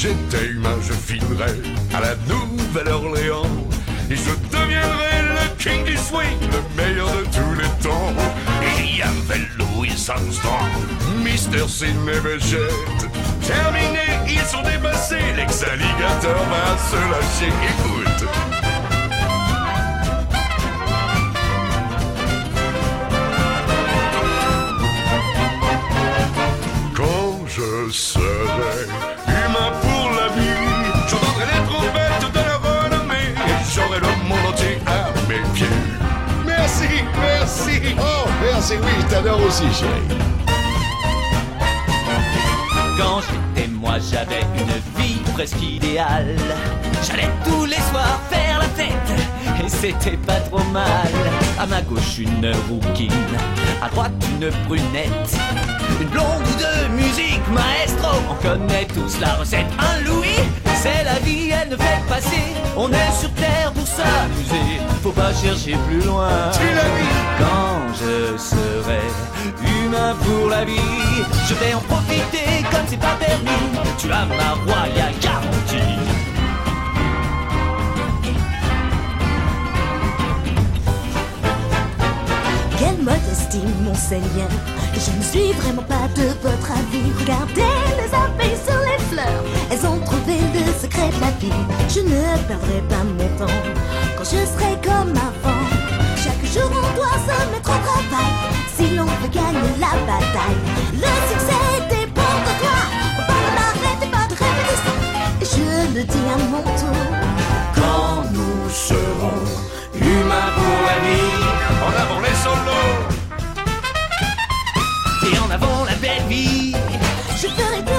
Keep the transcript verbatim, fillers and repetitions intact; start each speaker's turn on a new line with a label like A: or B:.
A: j'étais humain, je filerais à la Nouvelle-Orléans et je deviendrais le king du swing, le meilleur de tous les temps. Il y avait Louis Armstrong, Mister Sidney Bechet. Terminé, ils sont dépassés, l'ex-alligator va se lâcher. Écoute. Je serai humain pour la vie. J'entendrai les trompettes de la renommée et j'aurai le monde entier à mes pieds.
B: Merci, merci. Oh, merci, oui, je t'adore aussi, chérie.
C: Quand j'étais moi, j'avais une vie presque idéale. J'allais tous les soirs faire la fête et c'était pas trop mal. À ma gauche, une rouquine, à droite, une brunette. Une blonde de musique, maestro, on connaît tous la recette. Un Louis, c'est la vie, elle ne fait pas passer. On est sur terre pour s'amuser, faut pas chercher plus loin.
B: Tu l'as vu.
C: Quand je serai humain pour la vie, je vais en profiter comme c'est pas permis. Tu as ma royale garantie.
D: Quelle modestie, monseigneur. Je ne suis vraiment pas de votre avis. Regardez les abeilles sur les fleurs, elles ont trouvé le secret de la vie. Je ne perdrai pas mon temps quand je serai comme avant. Chaque jour on doit se mettre au travail si l'on veut gagner la bataille. Le succès dépend de toi, on parle d'arrêt et pas de répétition. Et je le dis à mon tour.
C: Quand nous serons humains pour la vie,
A: En avant les solos
C: et en avant la belle vie,
D: Je ferai